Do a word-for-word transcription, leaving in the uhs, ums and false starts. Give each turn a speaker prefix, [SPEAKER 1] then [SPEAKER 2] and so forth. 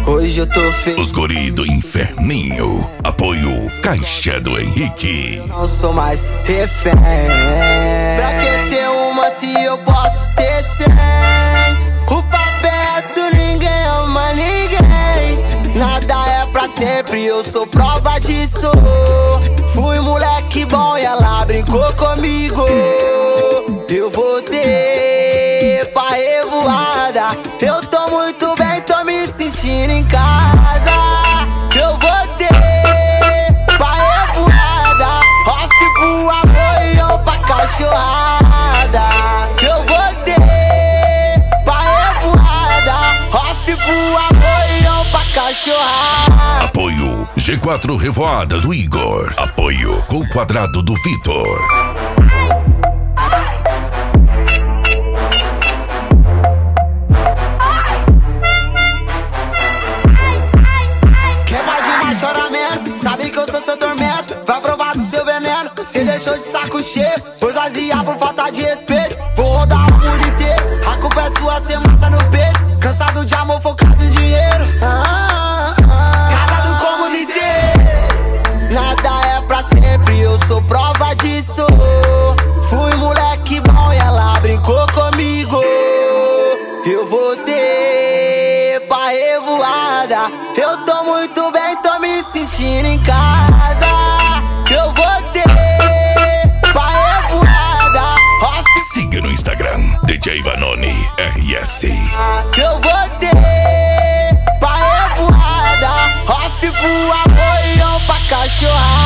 [SPEAKER 1] Hoje eu tô feliz.
[SPEAKER 2] Os guri do Inferninho. Apoio Caixa do Henrique.
[SPEAKER 1] Não sou mais refém. Pra que ter uma se eu posso ter cem? O papeto ninguém ama ninguém. Nada é pra sempre, eu sou prova disso. Fui moleque bom e ela brincou comigo. Eu voltei pra revoada. Eu tô muito bem, tô me sentindo em casa. Eu voltei pra revoada. Off pro amor e eu pra cachorrada. Eu voltei pra revoada. Off pro amor e eu pra cachorrada.
[SPEAKER 2] Apoio G quatro Revoada do Igor. Apoio com quadrado do Vitor.
[SPEAKER 1] Sabe que eu sou seu tormento, vai provar do seu veneno. Cê deixou de saco cheio, foi esvaziar por falta de respeito. Vou rodar o mundo inteiro, a culpa é sua, cê mata no peito. Cansado de amor, focado em dinheiro. ah, ah, Casado com o mundo inteiro. Nada é pra sempre, eu sou prova disso. Fui moleque bom e ela brincou comigo. Eu voltei pra revoada. Eu tô muito bem, tô me sentindo em casa. Eu voltei pra revoada. Off...
[SPEAKER 2] Siga no Instagram, D J Vanoni R S.
[SPEAKER 1] Eu voltei pra revoada. Off pro amor e eu pra cachorrada.